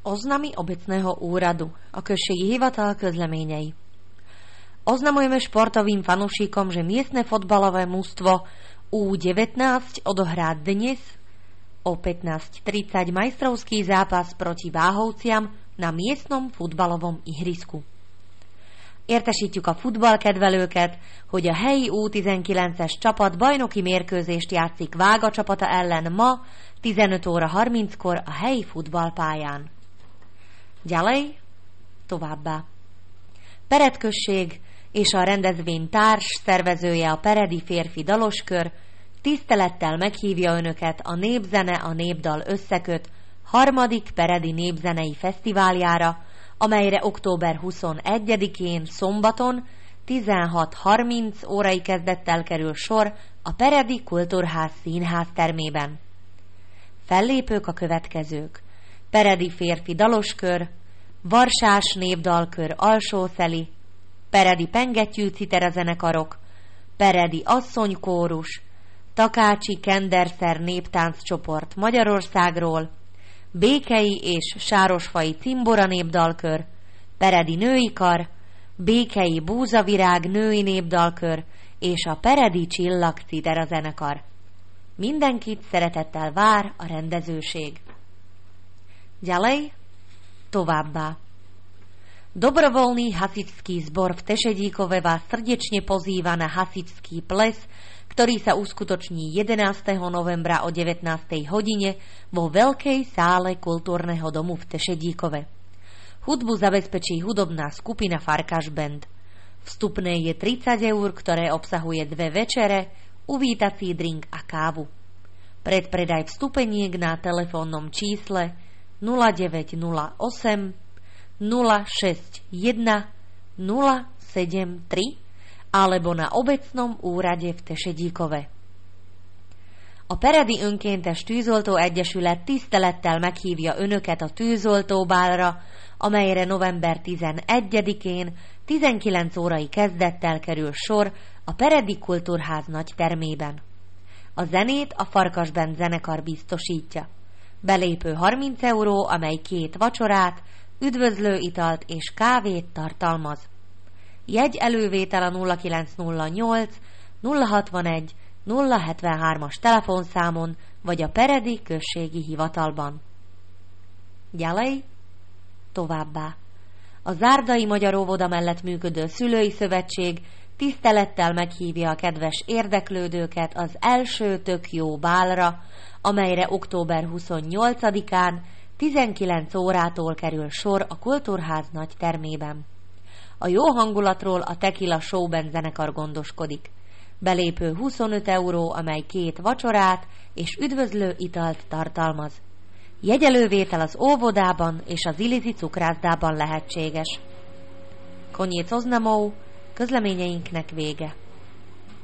Oznamy obecného úradu a községi hivatal közleményei. Oznamujeme športovým fanúšikom, že miestne fotbalové mužstvo U19 odohrá dnes o 15:30 majstrovský zápas proti Váhovciam na miestnom futbalovom ihrisku. Értesítjük a futballkedvelőket, hogy a helyi U19-es csapat bajnoki mérkőzést játszik Vága csapata ellen ma 15:30 a helyi futballpályán. Ďalej, továbbá. Pered község és a rendezvény társ szervezője a Peredi férfi daloskör tisztelettel meghívja önöket a Népzene a Népdal összeköt 3. Peredi Népzenei Fesztiváljára, amelyre október 21-én szombaton 16:30 órai kezdettel kerül sor a Peredi Kultúrház színház termében. Fellépők a következők: Peredi férfi daloskör, Varsás népdalkör Alsószeli, Peredi pengettyű citerazenekarok, Peredi asszonykórus, Takácsi Kenderszer néptánccsoport Magyarországról, Békei és Sárosfai cimbora népdalkör, Peredi női kar, Békei búzavirág női népdalkör és a Peredi csillag citerazenekar. Mindenkit szeretettel vár a rendezőség. Ďalej, továbbá. Dobrovoľný hasičský zbor v Tešedíkove vás srdečne pozýva na hasičský ples, ktorý sa uskutoční 11. novembra o 19. hodine vo veľkej sále kultúrneho domu v Tešedíkove. Hudbu zabezpečí hudobná skupina Farkaš Band. Vstupné je 30 eur, ktoré obsahuje 2 večere, uvítací drink a kávu. Predpredaj vstupeniek na telefónnom čísle 0908 061 073 alebo na obecnom úrade v Tešedíkove. A Peredi Önkéntes Tűzoltó Egyesület tisztelettel meghívja önöket a tűzoltóbálra, amelyre november 11-én 19 órai kezdettel kerül sor a Peredi Kultúrház nagy termében. A zenét a Farkas Band zenekar biztosítja. Belépő 30 euró, amely 2 vacsorát, üdvözlőitalt és kávét tartalmaz. Jegy elővétel a 0908 061 073-as telefonszámon vagy a Peredi községi hivatalban. Ďalej, továbbá. A Zárdai Magyar Óvoda mellett működő Szülői Szövetség tisztelettel meghívja a kedves érdeklődőket az első Tök jó bálra, amelyre október 28-án 19 órától kerül sor a Kultúrház nagy termében. A jó hangulatról a Tequila Showband zenekar gondoskodik. Belépő 25 euró, amely 2 vacsorát és üdvözlő italt tartalmaz. Jegyelővétel az óvodában és az Ilizi cukrászdában lehetséges. Koniec oznamov, közleményeinknek vége.